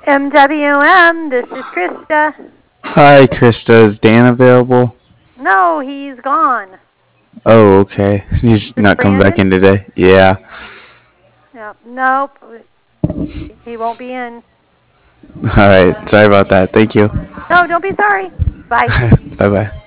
MWM, this is Krista. Hi, Krista. Is Dan available? No, he's gone. Oh, okay. He's This not coming back Brandon? in today. Yeah. Yep. Nope. He won't be in. All right. Sorry about that. Thank you. No, don't be sorry. Bye. Bye bye.